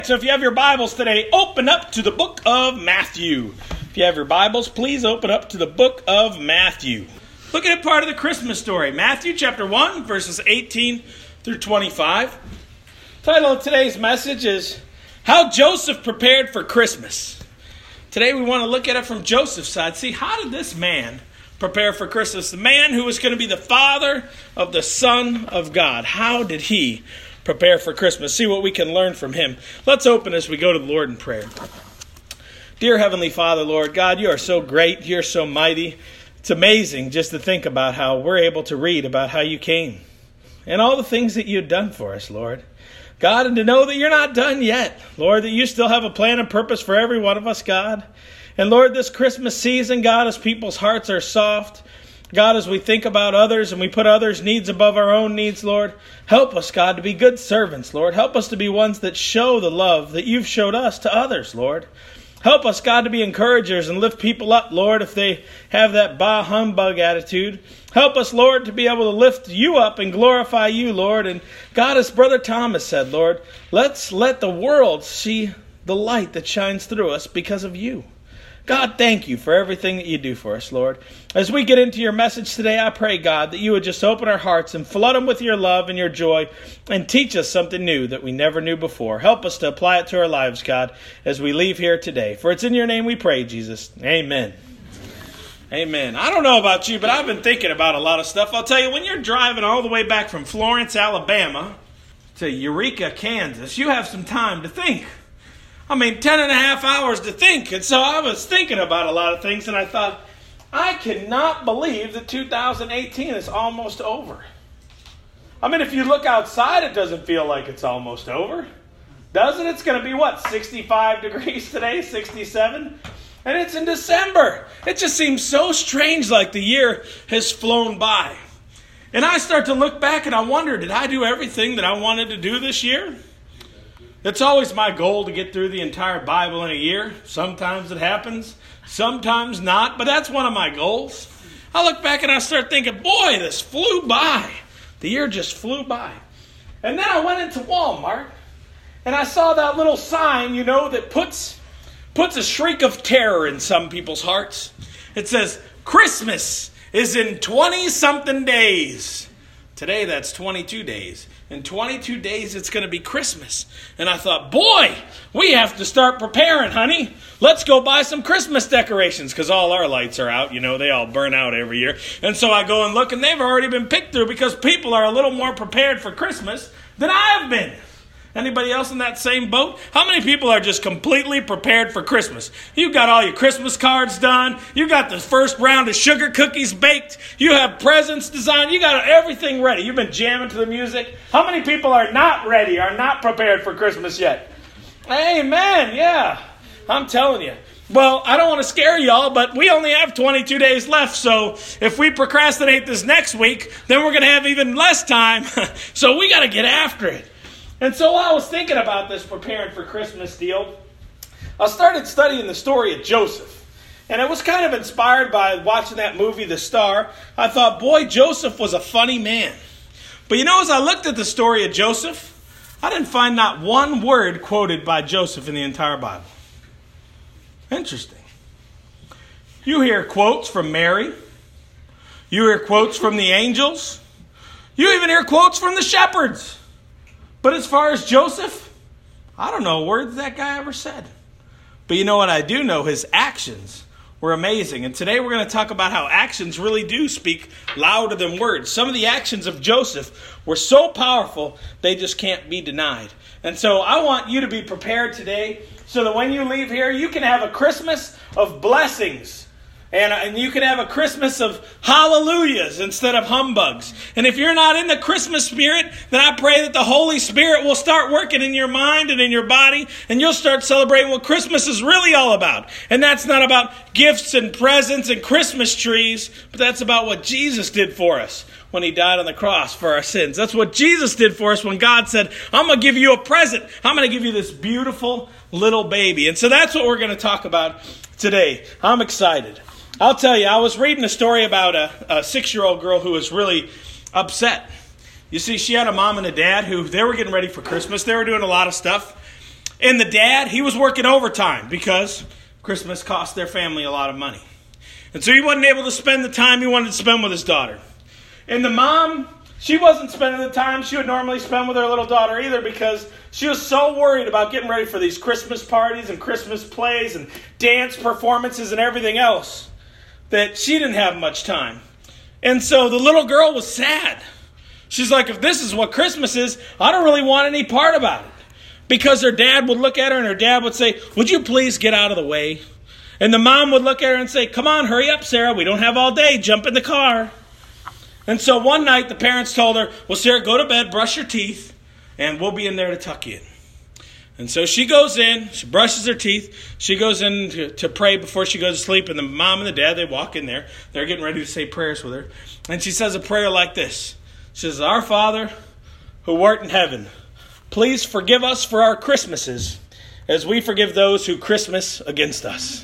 So if you have your Bibles today, open up to the book of Matthew. If you have your Bibles, please open up to the book of Matthew. Look at part of the Christmas story. Matthew chapter 1, verses 18 through 25. The title of today's message is How Joseph Prepared for Christmas. Today we want to look at it from Joseph's side. See, how did this man prepare for Christmas? The man who was going to be the father of the Son of God. How did he prepare for Christmas? See what we can learn from him. Let's open as we go to the Lord in prayer. Dear Heavenly Father, Lord God, you are so great. You're so mighty. It's amazing just to think about how we're able to read about how you came and all the things that you've done for us, Lord. God, and to know that you're not done yet, Lord, that you still have a plan and purpose for every one of us, God. And Lord, this Christmas season, God, as people's hearts are soft, God, as we think about others and we put others' needs above our own needs, Lord, help us, God, to be good servants, Lord. Help us to be ones that show the love that you've showed us to others, Lord. Help us, God, to be encouragers and lift people up, Lord, if they have that bah humbug attitude. Help us, Lord, to be able to lift you up and glorify you, Lord. And God, as Brother Thomas said, Lord, let's let the world see the light that shines through us because of you. God, thank you for everything that you do for us, Lord. As we get into your message today, I pray, God, that you would just open our hearts and flood them with your love and your joy and teach us something new that we never knew before. Help us to apply it to our lives, God, as we leave here today. For it's in your name we pray, Jesus. Amen. Amen. I don't know about you, but I've been thinking about a lot of stuff. I'll tell you, when you're driving all the way back from Florence, Alabama to Eureka, Kansas, you have some time to think. 10 and a half hours to think. And so I was thinking about a lot of things, and I thought, I cannot believe that 2018 is almost over. If you look outside, it doesn't feel like it's almost over. Does it? It's going to be, 65 degrees today, 67? And it's in December. It just seems so strange, like the year has flown by. And I start to look back, and I wonder, did I do everything that I wanted to do this year? It's always my goal to get through the entire Bible in a year. Sometimes it happens, sometimes not, but that's one of my goals. I look back and I start thinking, boy, this flew by. The year just flew by. And then I went into Walmart and I saw that little sign, that puts a shriek of terror in some people's hearts. It says, Christmas is in 20-something days. Today, that's 22 days. In 22 days, it's going to be Christmas. And I thought, boy, we have to start preparing, honey. Let's go buy some Christmas decorations because all our lights are out. They all burn out every year. And so I go and look, and they've already been picked through because people are a little more prepared for Christmas than I have been. Anybody else in that same boat? How many people are just completely prepared for Christmas? You've got all your Christmas cards done. You got the first round of sugar cookies baked. You have presents designed. You got everything ready. You've been jamming to the music. How many people are not ready, are not prepared for Christmas yet? Amen. Yeah, I'm telling you. Well, I don't want to scare y'all, but we only have 22 days left. So if we procrastinate this next week, then we're going to have even less time. So we got to get after it. And so while I was thinking about this preparing for Christmas deal, I started studying the story of Joseph. And I was kind of inspired by watching that movie, The Star. I thought, boy, Joseph was a funny man. But as I looked at the story of Joseph, I didn't find not one word quoted by Joseph in the entire Bible. Interesting. You hear quotes from Mary. You hear quotes from the angels. You even hear quotes from the shepherds. But as far as Joseph, I don't know a word that guy ever said. But you know what I do know? His actions were amazing. And today we're going to talk about how actions really do speak louder than words. Some of the actions of Joseph were so powerful, they just can't be denied. And so I want you to be prepared today so that when you leave here, you can have a Christmas of blessings. And you can have a Christmas of hallelujahs instead of humbugs. And if you're not in the Christmas spirit, then I pray that the Holy Spirit will start working in your mind and in your body. And you'll start celebrating what Christmas is really all about. And that's not about gifts and presents and Christmas trees. But that's about what Jesus did for us when he died on the cross for our sins. That's what Jesus did for us when God said, I'm going to give you a present. I'm going to give you this beautiful little baby. And so that's what we're going to talk about today. I'm excited. I'll tell you, I was reading a story about a 6-year-old girl who was really upset. You see, she had a mom and a dad who, they were getting ready for Christmas. They were doing a lot of stuff. And the dad, he was working overtime because Christmas cost their family a lot of money. And so he wasn't able to spend the time he wanted to spend with his daughter. And the mom, she wasn't spending the time she would normally spend with her little daughter either, because she was so worried about getting ready for these Christmas parties and Christmas plays and dance performances and everything else that she didn't have much time. And so the little girl was sad. She's like, if this is what Christmas is, I don't really want any part about it. Because her dad would look at her and her dad would say, would you please get out of the way? And the mom would look at her and say, come on, hurry up, Sarah. We don't have all day. Jump in the car. And so one night the parents told her, well, Sarah, go to bed, brush your teeth, and we'll be in there to tuck you in. And so she goes in, she brushes her teeth, she goes in to pray before she goes to sleep, and the mom and the dad, they walk in there. They're getting ready to say prayers with her. And she says a prayer like this. She says, Our Father, who art in heaven, please forgive us for our Christmases, as we forgive those who Christmas against us.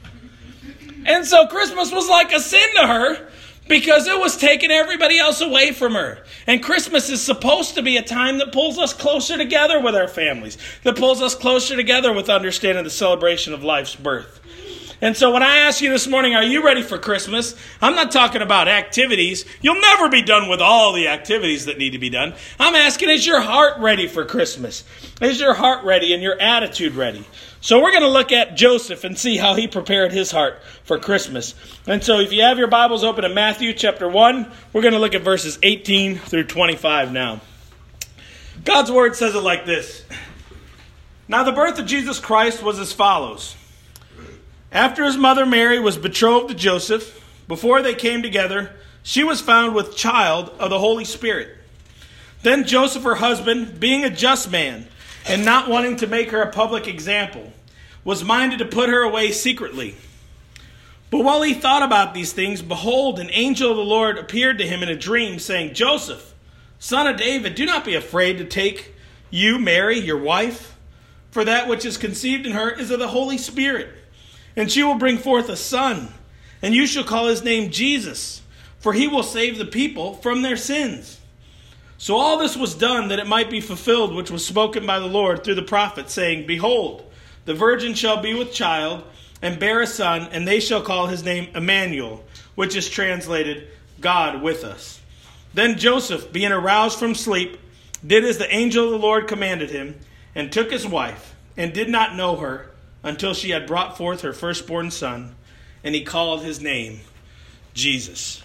And so Christmas was like a sin to her, because it was taking everybody else away from her. And Christmas is supposed to be a time that pulls us closer together with our families, that pulls us closer together with understanding the celebration of life's birth. And so when I ask you this morning, are you ready for Christmas? I'm not talking about activities. You'll never be done with all the activities that need to be done. I'm asking, is your heart ready for Christmas? Is your heart ready and your attitude ready? So we're going to look at Joseph and see how he prepared his heart for Christmas. And so if you have your Bibles open in Matthew chapter 1, we're going to look at verses 18 through 25 now. God's word says it like this. Now the birth of Jesus Christ was as follows. After his mother Mary was betrothed to Joseph, before they came together, she was found with child of the Holy Spirit. Then Joseph, her husband, being a just man, and not wanting to make her a public example, was minded to put her away secretly. But while he thought about these things, behold, an angel of the Lord appeared to him in a dream, saying, Joseph, son of David, do not be afraid to take you, Mary, your wife, for that which is conceived in her is of the Holy Spirit. And she will bring forth a son, and you shall call his name Jesus, for he will save the people from their sins. So all this was done that it might be fulfilled, which was spoken by the Lord through the prophet, saying, Behold, the virgin shall be with child, and bear a son, and they shall call his name Emmanuel, which is translated, God with us. Then Joseph, being aroused from sleep, did as the angel of the Lord commanded him, and took his wife, and did not know her, until she had brought forth her firstborn son, and he called his name Jesus.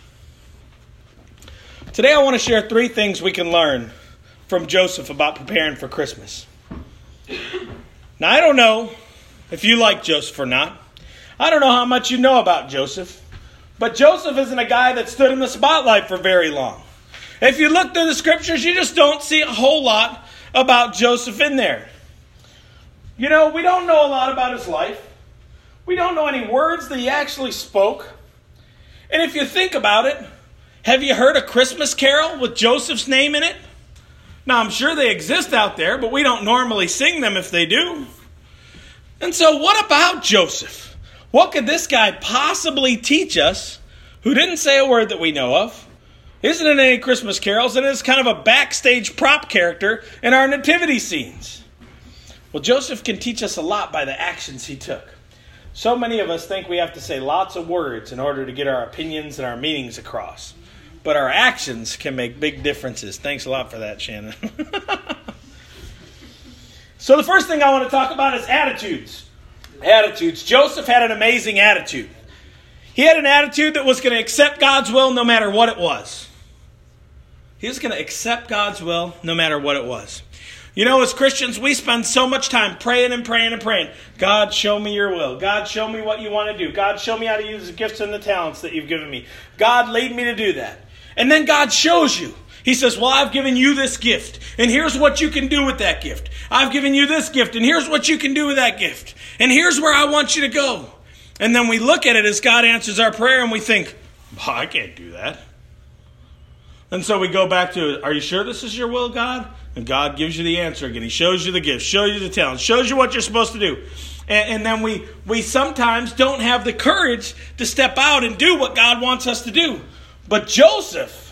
Today I want to share 3 things we can learn from Joseph about preparing for Christmas. Now I don't know if you like Joseph or not. I don't know how much you know about Joseph. But Joseph isn't a guy that stood in the spotlight for very long. If you look through the scriptures, you just don't see a whole lot about Joseph in there. You know, we don't know a lot about his life. We don't know any words that he actually spoke. And if you think about it, have you heard a Christmas carol with Joseph's name in it? Now, I'm sure they exist out there, but we don't normally sing them if they do. And so what about Joseph? What could this guy possibly teach us who didn't say a word that we know of, isn't in any Christmas carols, and is kind of a backstage prop character in our nativity scenes? Well, Joseph can teach us a lot by the actions he took. So many of us think we have to say lots of words in order to get our opinions and our meanings across. But our actions can make big differences. Thanks a lot for that, Shannon. So the first thing I want to talk about is attitudes. Attitudes. Joseph had an amazing attitude. He had an attitude that was going to accept God's will no matter what it was. He was going to accept God's will no matter what it was. You know, as Christians, we spend so much time praying and praying and praying. God, show me your will. God, show me what you want to do. God, show me how to use the gifts and the talents that you've given me. God, lead me to do that. And then God shows you. He says, well, I've given you this gift, and here's what you can do with that gift. I've given you this gift, and here's what you can do with that gift. And here's where I want you to go. And then we look at it as God answers our prayer, and we think, well, I can't do that. And so we go back to, are you sure this is your will, God? And God gives you the answer again. He shows you the gift, shows you the talent, shows you what you're supposed to do. And then we sometimes don't have the courage to step out and do what God wants us to do. But Joseph,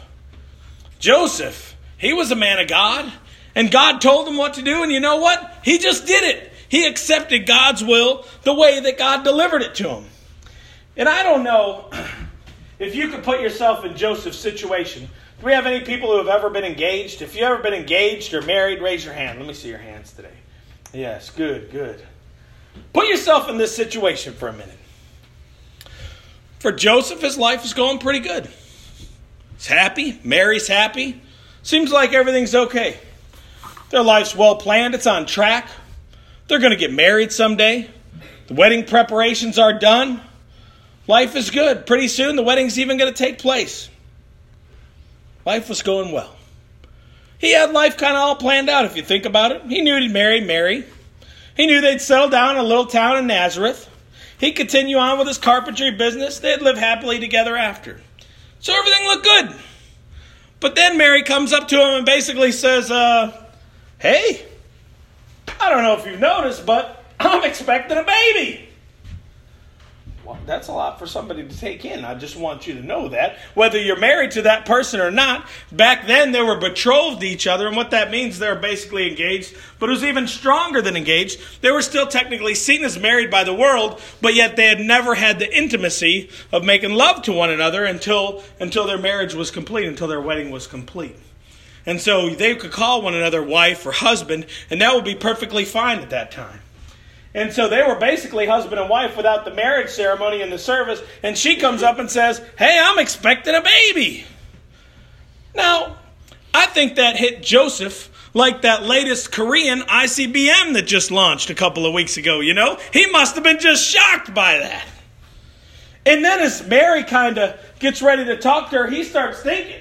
he was a man of God. And God told him what to do. And you know what? He just did it. He accepted God's will the way that God delivered it to him. And I don't know if you could put yourself in Joseph's situation. Do we have any people who have ever been engaged? If you've ever been engaged or married, raise your hand. Let me see your hands today. Yes, good, good. Put yourself in this situation for a minute. For Joseph, his life is going pretty good. He's happy. Mary's happy. Seems like everything's okay. Their life's well planned. It's on track. They're going to get married someday. The wedding preparations are done. Life is good. Pretty soon the wedding's even going to take place. Life was going well. He had life kind of all planned out if you think about it. He knew he'd marry Mary. He knew they'd settle down in a little town in Nazareth. He'd continue on with his carpentry business. They'd live happily together after. So everything looked good. But then Mary comes up to him and basically says, hey, I don't know if you've noticed, but I'm expecting a baby. Well, that's a lot for somebody to take in. I just want you to know that. Whether you're married to that person or not, back then they were betrothed to each other. And what that means, they were basically engaged. But it was even stronger than engaged. They were still technically seen as married by the world, but yet they had never had the intimacy of making love to one another until their marriage was complete, until their wedding was complete. And so they could call one another wife or husband, and that would be perfectly fine at that time. And so they were basically husband and wife without the marriage ceremony and the service. And she comes up and says, hey, I'm expecting a baby. Now, I think that hit Joseph like that latest Korean ICBM that just launched a couple of weeks ago, you know? He must have been just shocked by that. And then as Mary kind of gets ready to talk to her, he starts thinking,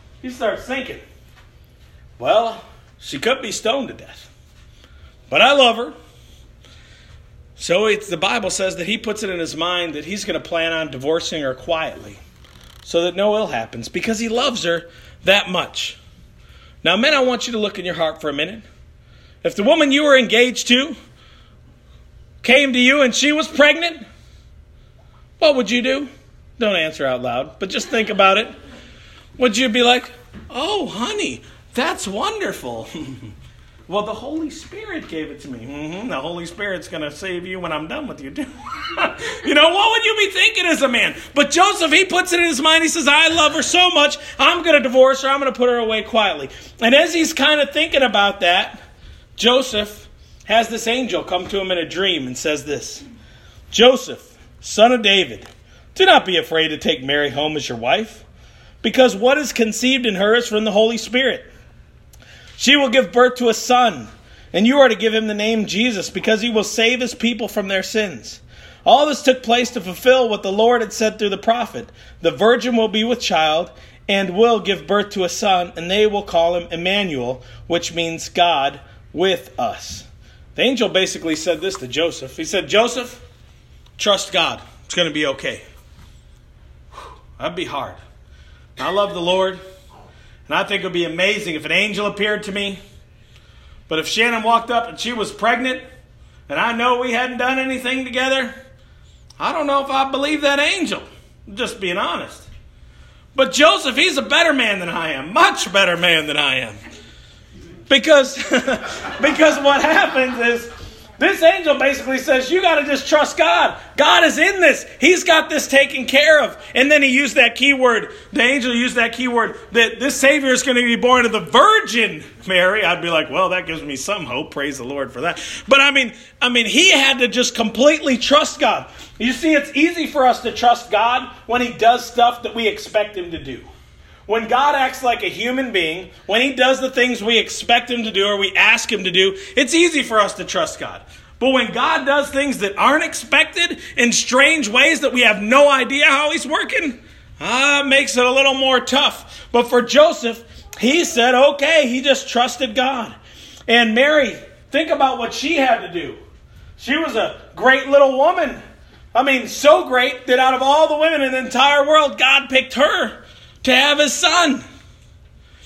well, she could be stoned to death. But I love her. So the Bible says that he puts it in his mind that he's going to plan on divorcing her quietly so that no ill happens because he loves her that much. Now, men, I want you to look in your heart for a minute. If the woman you were engaged to came to you and she was pregnant, what would you do? Don't answer out loud, but just think about it. Would you be like, oh, honey, that's wonderful. Well, the Holy Spirit gave it to me. The Holy Spirit's going to save you when I'm done with you, too. You know, what would you be thinking as a man? But Joseph, he puts it in his mind. He says, I love her so much, I'm going to divorce her. I'm going to put her away quietly. And as he's kind of thinking about that, Joseph has this angel come to him in a dream and says this, Joseph, son of David, do not be afraid to take Mary home as your wife, because what is conceived in her is from the Holy Spirit. She will give birth to a son, and you are to give him the name Jesus, because he will save his people from their sins. All this took place to fulfill what the Lord had said through the prophet. The virgin will be with child and will give birth to a son, and they will call him Emmanuel, which means God with us. The angel basically said this to Joseph. He said, Joseph, trust God. It's going to be okay. That'd be hard. I love the Lord. And I think it would be amazing if an angel appeared to me. But if Shannon walked up and she was pregnant, and I know we hadn't done anything together, I don't know if I believe that angel. I'm just being honest. But Joseph, he's a better man than I am. Much better man than I am. Because what happens is, this angel basically says, you got to just trust God. God is in this. He's got this taken care of. And then he used that key word. The angel used that key word that this Savior is going to be born of the Virgin Mary. I'd be like, well, that gives me some hope. Praise the Lord for that. But I mean, he had to just completely trust God. You see, it's easy for us to trust God when he does stuff that we expect him to do. When God acts like a human being, when he does the things we expect him to do or we ask him to do, it's easy for us to trust God. But when God does things that aren't expected in strange ways that we have no idea how he's working, it makes it a little more tough. But for Joseph, he said, okay, he just trusted God. And Mary, think about what she had to do. She was a great little woman. I mean, so great that out of all the women in the entire world, God picked her to have his son.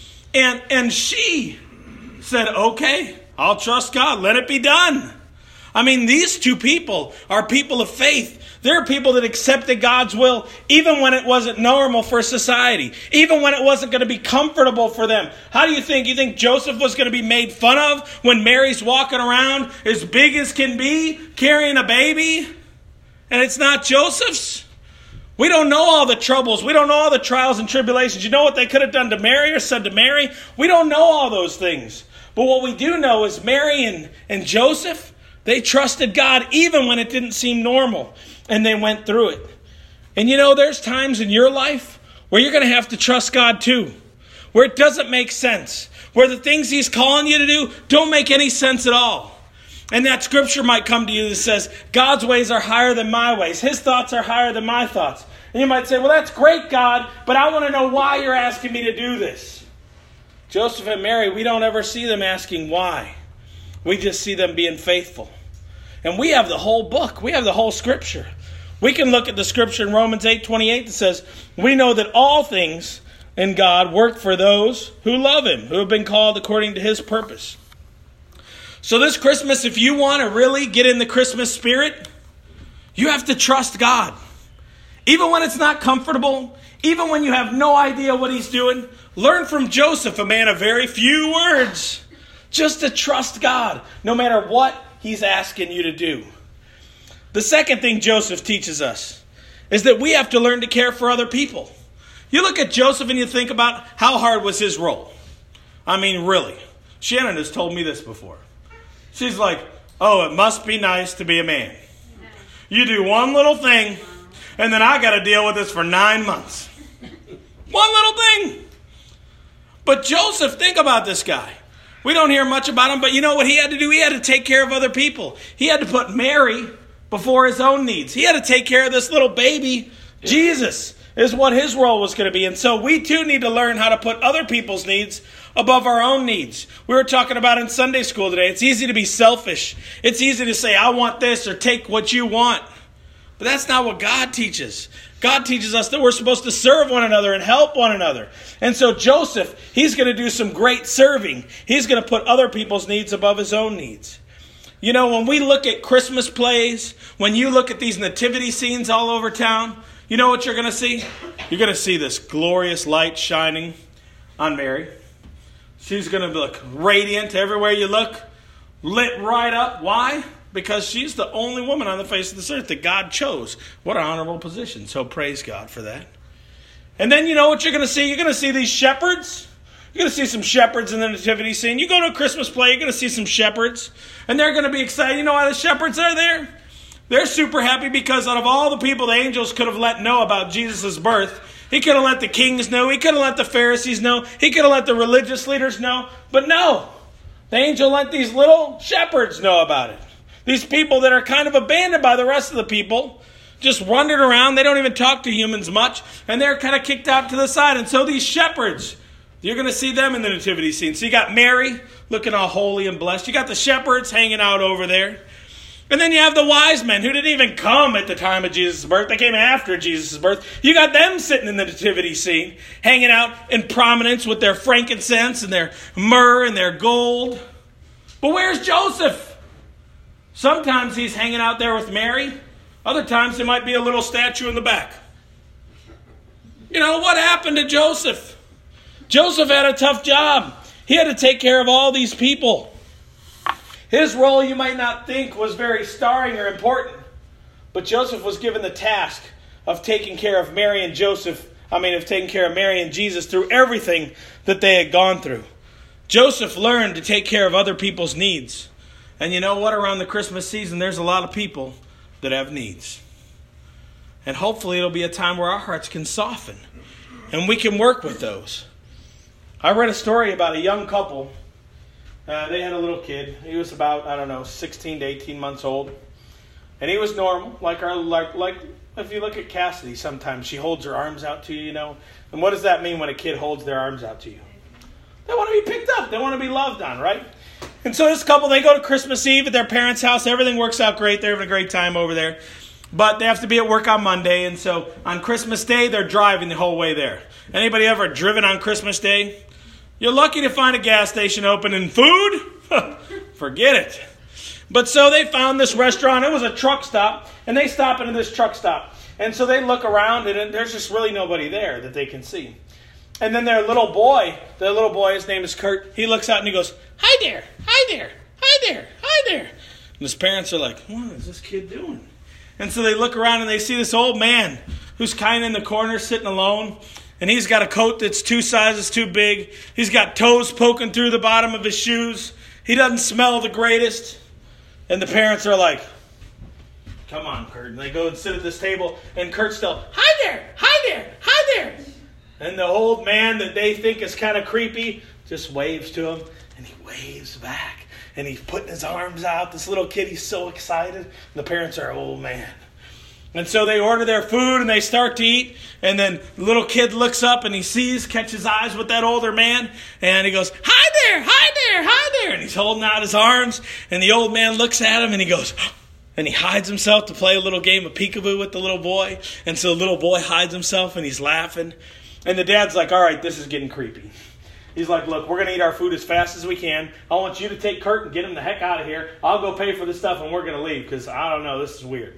And she said, okay, I'll trust God. Let it be done. I mean, these two people are people of faith. They're people that accepted God's will even when it wasn't normal for society, even when it wasn't going to be comfortable for them. How do you think? You think Joseph was going to be made fun of when Mary's walking around as big as can be, carrying a baby, and it's not Joseph's? We don't know all the troubles. We don't know all the trials and tribulations. You know what they could have done to Mary or said to Mary? We don't know all those things. But what we do know is Mary and Joseph, they trusted God even when it didn't seem normal. And they went through it. And you know, there's times in your life where you're going to have to trust God too. Where it doesn't make sense. Where the things He's calling you to do don't make any sense at all. And that scripture might come to you that says, God's ways are higher than my ways. His thoughts are higher than my thoughts. And you might say, well, that's great, God, but I want to know why you're asking me to do this. Joseph and Mary, we don't ever see them asking why. We just see them being faithful. And we have the whole book. We have the whole scripture. We can look at the scripture in Romans 8:28 that says, we know that all things in God work for those who love Him, who have been called according to His purpose. So this Christmas, if you want to really get in the Christmas spirit, you have to trust God. Even when it's not comfortable, even when you have no idea what He's doing, learn from Joseph, a man of very few words, just to trust God, no matter what He's asking you to do. The second thing Joseph teaches us is that we have to learn to care for other people. You look at Joseph and you think about how hard was his role. I mean, really. Shannon has told me this before. She's like, oh, it must be nice to be a man. You do one little thing, and then I got to deal with this for 9 months. One little thing. But Joseph, think about this guy. We don't hear much about him, but you know what he had to do? He had to take care of other people. He had to put Mary before his own needs. He had to take care of this little baby. Jesus is what his role was going to be. And so we too need to learn how to put other people's needs above our own needs. We were talking about in Sunday school today. It's easy to be selfish. It's easy to say, I want this, or take what you want. But that's not what God teaches. God teaches us that we're supposed to serve one another and help one another. And so Joseph, he's going to do some great serving. He's going to put other people's needs above his own needs. You know, when we look at Christmas plays, when you look at these nativity scenes all over town, you know what you're going to see? You're going to see this glorious light shining on Mary. She's going to look radiant everywhere you look, lit right up. Why? Because she's the only woman on the face of this earth that God chose. What an honorable position. So praise God for that. And then you know what you're going to see? You're going to see these shepherds. You're going to see some shepherds in the nativity scene. You go to a Christmas play, you're going to see some shepherds. And they're going to be excited. You know why the shepherds are there? They're super happy because out of all the people the angels could have let know about Jesus' birth, He could have let the kings know. He could have let the Pharisees know. He could have let the religious leaders know. But no, the angel let these little shepherds know about it. These people that are kind of abandoned by the rest of the people, just wandered around. They don't even talk to humans much. And they're kind of kicked out to the side. And so these shepherds, you're going to see them in the nativity scene. So you got Mary looking all holy and blessed. You got the shepherds hanging out over there. And then you have the wise men who didn't even come at the time of Jesus' birth. They came after Jesus' birth. You got them sitting in the nativity scene, hanging out in prominence with their frankincense and their myrrh and their gold. But where's Joseph? Sometimes he's hanging out there with Mary. Other times there might be a little statue in the back. You know, what happened to Joseph? Joseph had a tough job. He had to take care of all these people. His role, you might not think, was very starring or important. But Joseph was given the task of taking care of Mary and taking care of Mary and Jesus through everything that they had gone through. Joseph learned to take care of other people's needs. And you know what? Around the Christmas season, there's a lot of people that have needs. And hopefully it'll be a time where our hearts can soften and we can work with those. I read a story about a young couple. They had a little kid. He was about, 16 to 18 months old. And he was normal, like if you look at Cassidy sometimes, she holds her arms out to you, you know. And what does that mean when a kid holds their arms out to you? They want to be picked up. They want to be loved on, right? And so this couple, they go to Christmas Eve at their parents' house. Everything works out great. They're having a great time over there. But they have to be at work on Monday. And so on Christmas Day, they're driving the whole way there. Anybody ever driven on Christmas Day? You're lucky to find a gas station open and food. Forget it. But so they found this restaurant. It was a truck stop, and they stop into this truck stop. And so they look around, and there's just really nobody there that they can see. And then their little boy, his name is Kurt, he looks out and he goes, "Hi there, hi there, hi there, hi there." And his parents are like, "What is this kid doing?" And so they look around and they see this old man who's kind of in the corner sitting alone. And he's got a coat that's 2 sizes too big. He's got toes poking through the bottom of his shoes. He doesn't smell the greatest. And the parents are like, "Come on, Kurt." And they go and sit at this table. And Kurt's still, "Hi there, hi there, hi there." And the old man that they think is kind of creepy just waves to him. And he waves back. And he's putting his arms out. This little kid, he's so excited. And the parents are, "Oh, man." And so they order their food and they start to eat. And then the little kid looks up and he catches eyes with that older man. And he goes, "Hi there, hi there, hi there." And he's holding out his arms. And the old man looks at him and he goes, and he hides himself to play a little game of peekaboo with the little boy. And so the little boy hides himself and he's laughing. And the dad's like, "All right, this is getting creepy." He's like, "Look, we're going to eat our food as fast as we can. I want you to take Kurt and get him the heck out of here. I'll go pay for the stuff and we're going to leave because I don't know, this is weird."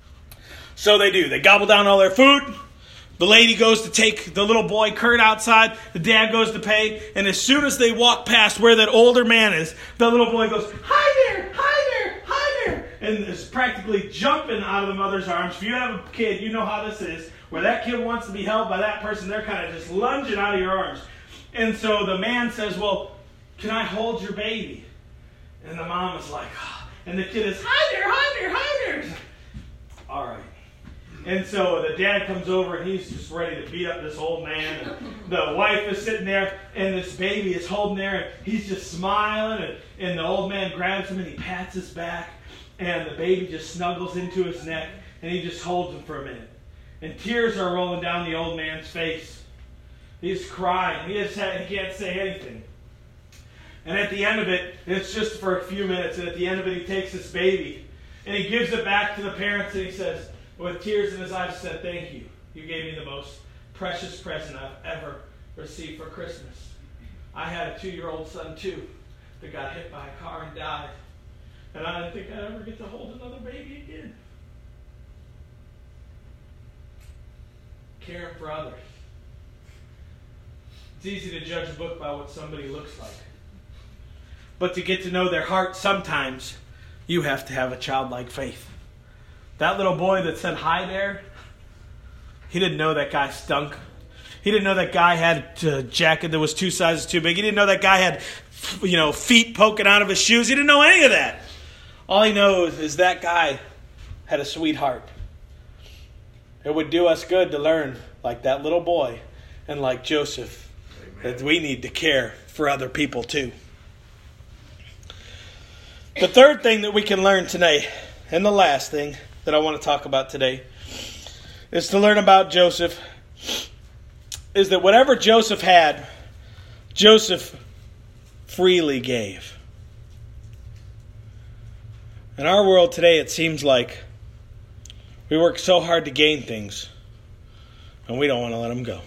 So they do. They gobble down all their food. The lady goes to take the little boy Kurt outside. The dad goes to pay. And as soon as they walk past where that older man is, the little boy goes, "Hi there, hi there, hi there." And is practically jumping out of the mother's arms. If you have a kid, you know how this is. Where that kid wants to be held by that person, they're kind of just lunging out of your arms. And so the man says, "Well, can I hold your baby?" And the mom is like, "Oh." And the kid is, "Hi there, hi there, hi there." All right. And so the dad comes over and he's just ready to beat up this old man. And the wife is sitting there and this baby is holding there and he's just smiling. And the old man grabs him and he pats his back. And the baby just snuggles into his neck and he just holds him for a minute. And tears are rolling down the old man's face. He's crying. He can't say anything. And at the end of it, it's just for a few minutes. And at the end of it, he takes this baby and he gives it back to the parents and he says, with tears in his eyes, said, "Thank you. You gave me the most precious present I've ever received for Christmas. I had a 2-year-old son too that got hit by a car and died. And I didn't think I'd ever get to hold another baby again." Caring for others. It's easy to judge a book by what somebody looks like. But to get to know their heart, sometimes you have to have a childlike faith. That little boy that said hi there, he didn't know that guy stunk. He didn't know that guy had a jacket that was 2 sizes too big. He didn't know that guy had, feet poking out of his shoes. He didn't know any of that. All he knows is that guy had a sweet heart. It would do us good to learn, like that little boy and like Joseph, that we need to care for other people too. The third thing that we can learn today, and the last thing that I want to talk about today, is to learn about Joseph, is that whatever Joseph had, Joseph freely gave. In our world today, it seems like we work so hard to gain things, and we don't want to let them go.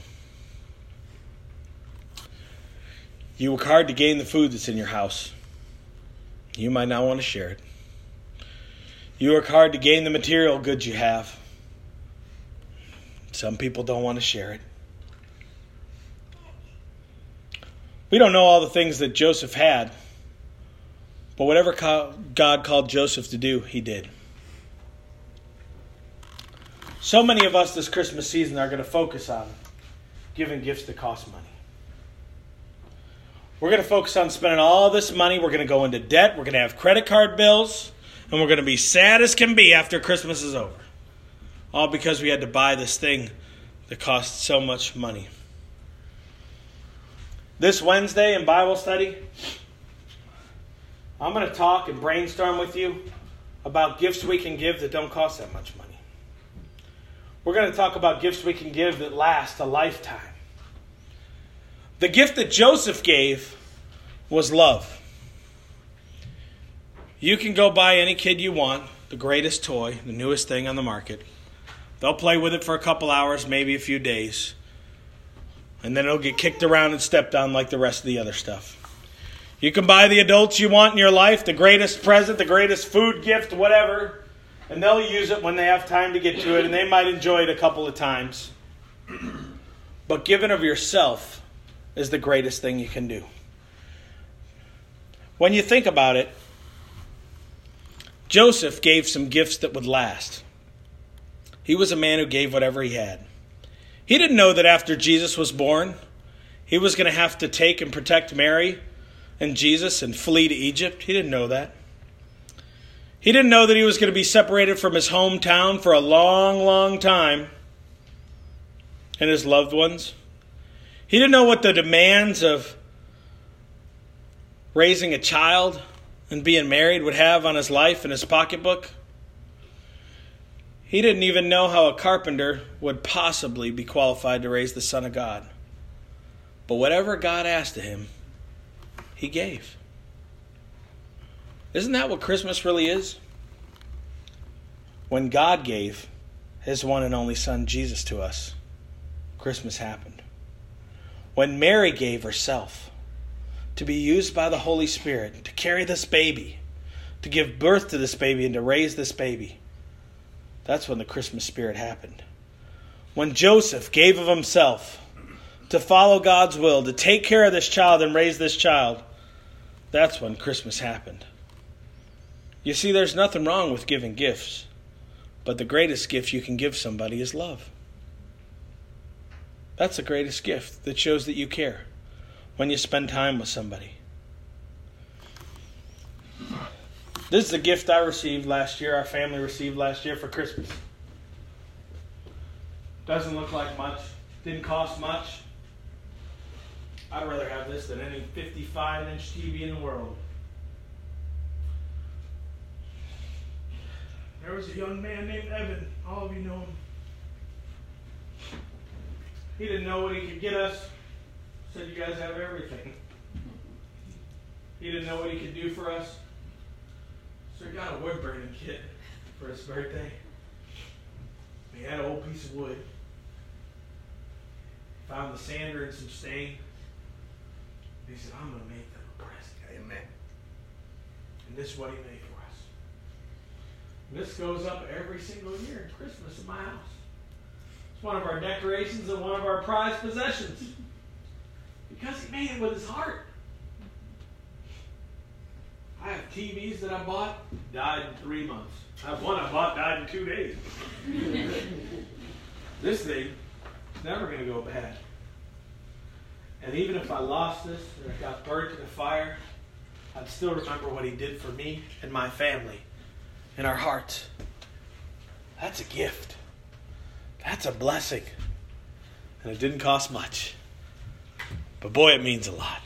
You work hard to gain the food that's in your house. You might not want to share it. You work hard to gain the material goods you have. Some people don't want to share it. We don't know all the things that Joseph had, but whatever God called Joseph to do, he did. So many of us this Christmas season are going to focus on giving gifts that cost money. We're going to focus on spending all this money. We're going to go into debt. We're going to have credit card bills. And we're going to be sad as can be after Christmas is over. All because we had to buy this thing that cost so much money. This Wednesday in Bible study, I'm going to talk and brainstorm with you about gifts we can give that don't cost that much money. We're going to talk about gifts we can give that last a lifetime. The gift that Joseph gave was love. You can go buy any kid you want, the greatest toy, the newest thing on the market. They'll play with it for a couple hours, maybe a few days. And then it'll get kicked around and stepped on like the rest of the other stuff. You can buy the adults you want in your life, the greatest present, the greatest food gift, whatever, and they'll use it when they have time to get to it, and they might enjoy it a couple of times. But giving of yourself is the greatest thing you can do. When you think about it, Joseph gave some gifts that would last. He was a man who gave whatever he had. He didn't know that after Jesus was born, he was going to have to take and protect Mary and Jesus and flee to Egypt. He didn't know that. He didn't know that he was going to be separated from his hometown for a long, long time and his loved ones. He didn't know what the demands of raising a child and being married would have on his life and his pocketbook. He didn't even know how a carpenter would possibly be qualified to raise the Son of God. But whatever God asked of him, he gave. Isn't that what Christmas really is? When God gave his one and only Son, Jesus, to us, Christmas happened. When Mary gave herself to be used by the Holy Spirit to carry this baby, to give birth to this baby and to raise this baby, that's when the Christmas spirit happened. When Joseph gave of himself to follow God's will, to take care of this child and raise this child, that's when Christmas happened. You see, there's nothing wrong with giving gifts, but the greatest gift you can give somebody is love. That's the greatest gift that shows that you care, when you spend time with somebody. This is a gift I received last year, our family received last year for Christmas. Doesn't look like much, didn't cost much. I'd rather have this than any 55-inch TV in the world. There was a young man named Evan. All of you know him. He didn't know what he could get us. Said, you guys have everything. He didn't know what he could do for us. So he got a wood burning kit for his birthday. He had an old piece of wood. Found the sander and some stain. He said, I'm going to make them a present. Amen. And this is what he made for us. And this goes up every single year at Christmas in my house. It's one of our decorations and one of our prized possessions. Because he made it with his heart. I have TVs that I bought, died in 3 months. I have one I bought, died in 2 days. This thing is never going to go bad. And even if I lost this or it got burnt in a fire, I'd still remember what he did for me and my family in our hearts. That's a gift. That's a blessing. And it didn't cost much. But boy, it means a lot.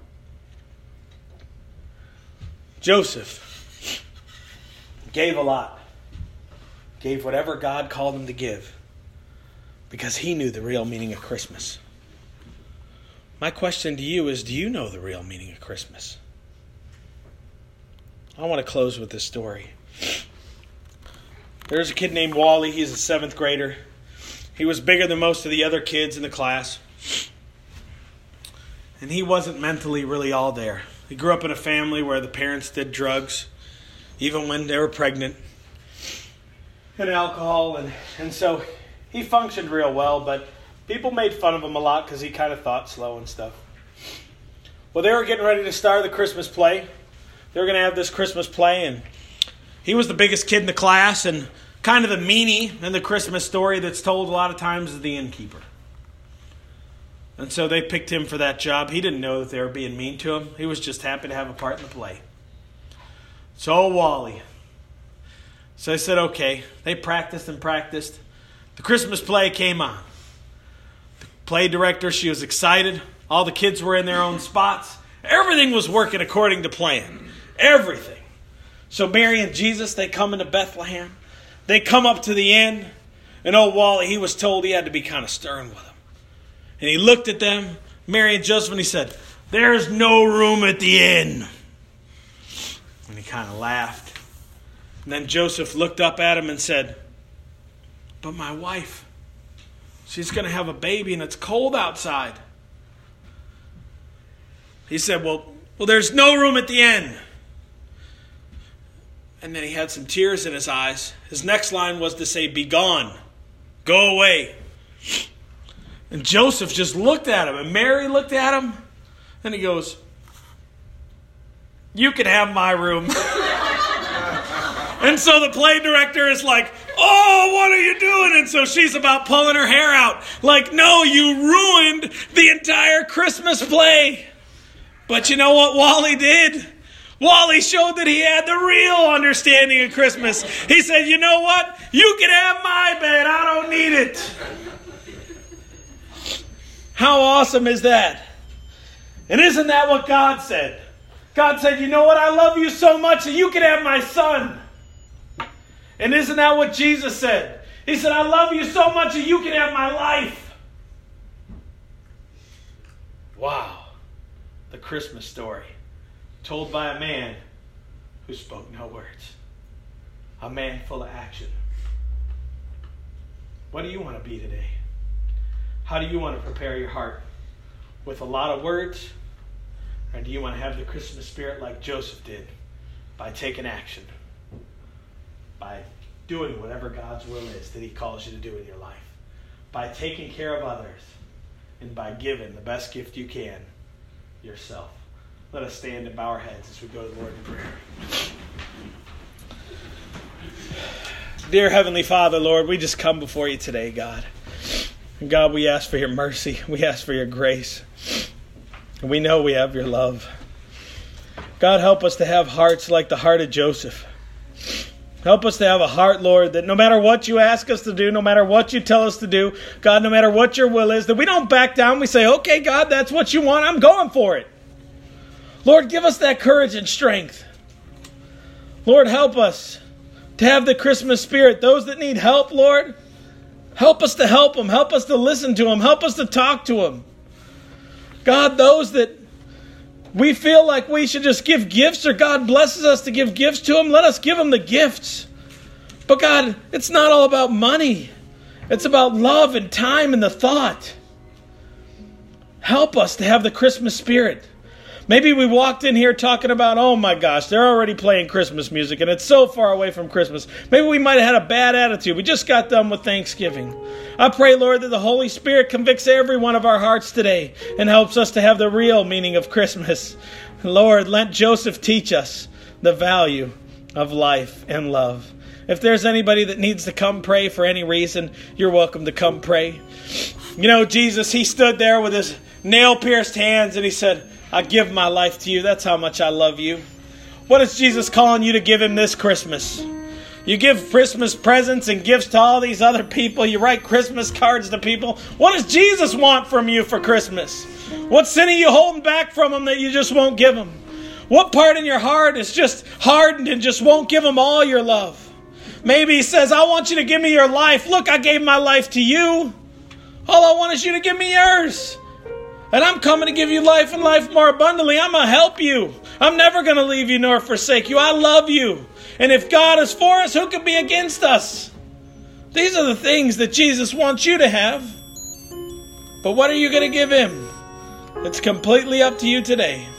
Joseph gave a lot. Gave whatever God called him to give. Because he knew the real meaning of Christmas. My question to you is, do you know the real meaning of Christmas? I want to close with this story. There's a kid named Wally. He's a 7th grader. He was bigger than most of the other kids in the class. And he wasn't mentally really all there. He grew up in a family where the parents did drugs, even when they were pregnant, and alcohol. And so he functioned real well, but people made fun of him a lot because he kind of thought slow and stuff. Well, they were getting ready to start the Christmas play. They were going to have this Christmas play, and he was the biggest kid in the class, and kind of the meanie in the Christmas story that's told a lot of times is the innkeeper. And so they picked him for that job. He didn't know that they were being mean to him. He was just happy to have a part in the play. So Wally. So they said, okay. They practiced and practiced. The Christmas play came on. The play director, she was excited. All the kids were in their own spots. Everything was working according to plan. Everything. So Mary and Jesus, they come into Bethlehem. They come up to the inn. And old Wally, he was told he had to be kind of stern with them. And he looked at them, Mary and Joseph, and he said, there's no room at the inn. And he kind of laughed. And then Joseph looked up at him and said, but my wife, she's going to have a baby and it's cold outside. He said, well, Well, there's no room at the end. And then he had some tears in his eyes. His next line was to say, be gone. Go away. And Joseph just looked at him. And Mary looked at him. And he goes, you can have my room. And so the play director is like, oh, what are you doing? And so she's about pulling her hair out. Like, no, you ruined the entire Christmas play. But you know what Wally did? Wally showed that he had the real understanding of Christmas. He said, you know what? You can have my bed. I don't need it. How awesome is that? And isn't that what God said? God said, you know what? I love you so much that you can have my son. And isn't that what Jesus said? He said, I love you so much that you can have my life. Wow. The Christmas story. Told by a man who spoke no words. A man full of action. What do you want to be today? How do you want to prepare your heart? With a lot of words? Or do you want to have the Christmas spirit like Joseph did? By taking action. By doing whatever God's will is that he calls you to do in your life. By taking care of others. And by giving the best gift you can, yourself. Let us stand and bow our heads as we go to the Lord in prayer. Dear Heavenly Father, Lord, we just come before you today, God. And God, we ask for your mercy. We ask for your grace. And we know we have your love. God, help us to have hearts like the heart of Joseph. Help us to have a heart, Lord, that no matter what you ask us to do, no matter what you tell us to do, God, no matter what your will is, that we don't back down. We say, okay, God, that's what you want. I'm going for it. Lord, give us that courage and strength. Lord, help us to have the Christmas spirit. Those that need help, Lord, help us to help them. Help us to listen to them. Help us to talk to them. God, those that we feel like we should just give gifts, or God blesses us to give gifts to them, let us give them the gifts. But God, it's not all about money. It's about love and time and the thought. Help us to have the Christmas spirit. Maybe we walked in here talking about, oh my gosh, they're already playing Christmas music and it's so far away from Christmas. Maybe we might have had a bad attitude. We just got done with Thanksgiving. I pray, Lord, that the Holy Spirit convicts every one of our hearts today and helps us to have the real meaning of Christmas. Lord, let Joseph teach us the value of life and love. If there's anybody that needs to come pray for any reason, you're welcome to come pray. You know, Jesus, he stood there with his nail-pierced hands and he said, I give my life to you. That's how much I love you. What is Jesus calling you to give him this Christmas? You give Christmas presents and gifts to all these other people. You write Christmas cards to people. What does Jesus want from you for Christmas? What sin are you holding back from him that you just won't give him? What part in your heart is just hardened and just won't give him all your love? Maybe he says, I want you to give me your life. Look, I gave my life to you. All I want is you to give me yours. And I'm coming to give you life and life more abundantly. I'm going to help you. I'm never going to leave you nor forsake you. I love you. And if God is for us, who can be against us? These are the things that Jesus wants you to have. But what are you going to give him? It's completely up to you today.